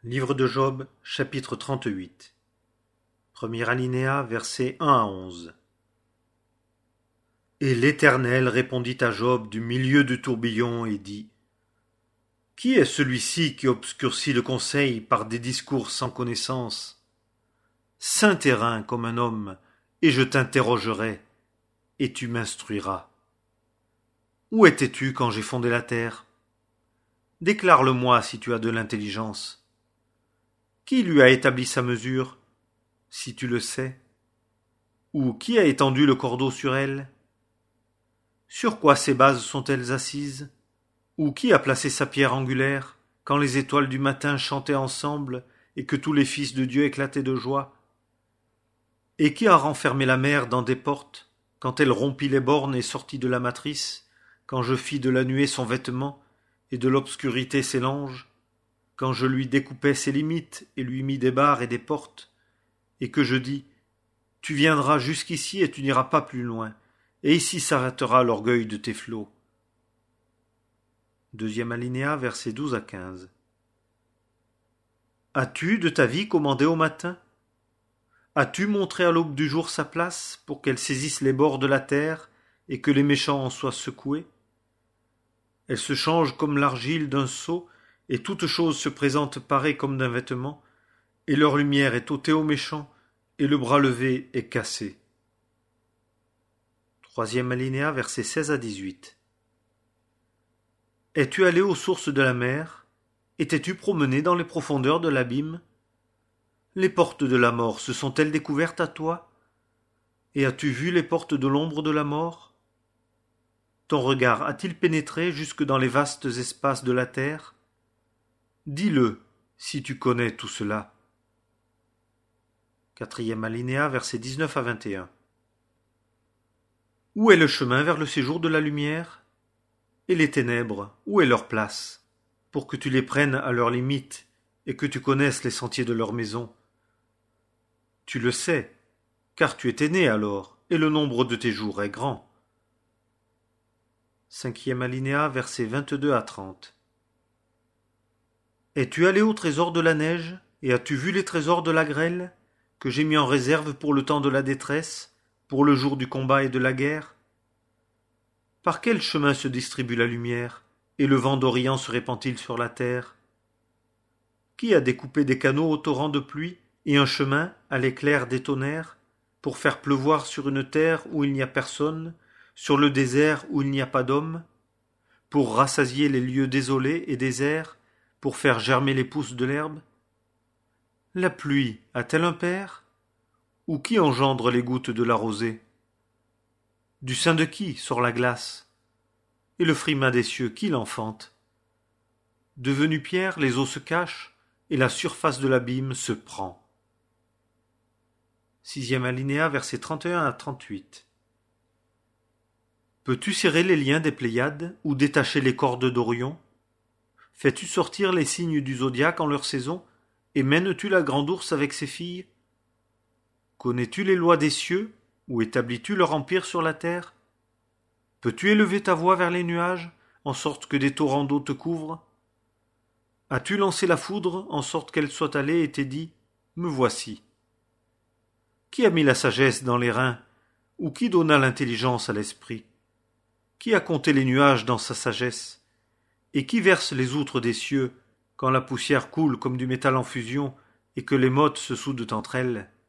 Livre de Job, chapitre 38. Premier alinéa, versets 1 à 11. Et l'Éternel répondit à Job du milieu du tourbillon et dit: Qui est celui-ci qui obscurcit le conseil par des discours sans connaissance? Saint terrain comme un homme, et je t'interrogerai, et tu m'instruiras. Où étais-tu quand j'ai fondé la terre? Déclare-le-moi si tu as de l'intelligence. Qui lui a établi sa mesure, si tu le sais? Ou qui a étendu le cordeau sur elle? Sur quoi ses bases sont-elles assises? Ou qui a placé sa pierre angulaire, quand les étoiles du matin chantaient ensemble et que tous les fils de Dieu éclataient de joie? Et qui a renfermé la mer dans des portes, quand elle rompit les bornes et sortit de la matrice, quand je fis de la nuée son vêtement et de l'obscurité ses langes? Quand je lui découpai ses limites et lui mis des barres et des portes, et que je dis: Tu viendras jusqu'ici et tu n'iras pas plus loin, et ici s'arrêtera l'orgueil de tes flots. Deuxième alinéa, versets 12 à 15. As-tu de ta vie commandé au matin? As-tu montré à l'aube du jour sa place pour qu'elle saisisse les bords de la terre et que les méchants en soient secoués? Elle se change comme l'argile d'un seau, et toute chose se présente parée comme d'un vêtement, et leur lumière est ôtée aux méchants, et le bras levé est cassé. Troisième alinéa, versets 16 à 18. Es-tu allé aux sources de la mer? Et t'es-tu promené dans les profondeurs de l'abîme? Les portes de la mort se sont-elles découvertes à toi? Et as-tu vu les portes de l'ombre de la mort? Ton regard a-t-il pénétré jusque dans les vastes espaces de la terre? Dis-le, si tu connais tout cela. Quatrième alinéa, versets 19 à 21. Où est le chemin vers le séjour de la lumière? Et les ténèbres, où est leur place? Pour que tu les prennes à leurs limites, et que tu connaisses les sentiers de leur maison. Tu le sais, car tu étais né alors, et le nombre de tes jours est grand. Cinquième alinéa, versets 22 à 30. Es-tu allé au trésor de la neige, et as-tu vu les trésors de la grêle, que j'ai mis en réserve pour le temps de la détresse, pour le jour du combat et de la guerre? Par quel chemin se distribue la lumière, et le vent d'Orient se répand-il sur la terre? Qui a découpé des canaux au torrent de pluie, et un chemin à l'éclair des tonnerres, pour faire pleuvoir sur une terre où il n'y a personne, sur le désert où il n'y a pas d'homme, pour rassasier les lieux désolés et déserts, pour faire germer les pousses de l'herbe? La pluie a-t-elle un père? Ou qui engendre les gouttes de la rosée? Du sein de qui sort la glace? Et le frimas des cieux, qui l'enfante? Devenu pierre, les eaux se cachent, et la surface de l'abîme se prend. Sixième alinéa, versets 31 à 38. Peux-tu serrer les liens des Pléiades, ou détacher les cordes d'Orion? Fais-tu sortir les signes du zodiaque en leur saison, et mènes-tu la grande ourse avec ses filles? Connais-tu les lois des cieux, ou établis-tu leur empire sur la terre? Peux-tu élever ta voix vers les nuages, en sorte que des torrents d'eau te couvrent? As-tu lancé la foudre, en sorte qu'elle soit allée et t'ait dit: Me voici? Qui a mis la sagesse dans les reins, ou qui donna l'intelligence à l'esprit? Qui a compté les nuages dans sa sagesse? Et qui verse les outres des cieux, quand la poussière coule comme du métal en fusion, et que les mottes se soudent entre elles?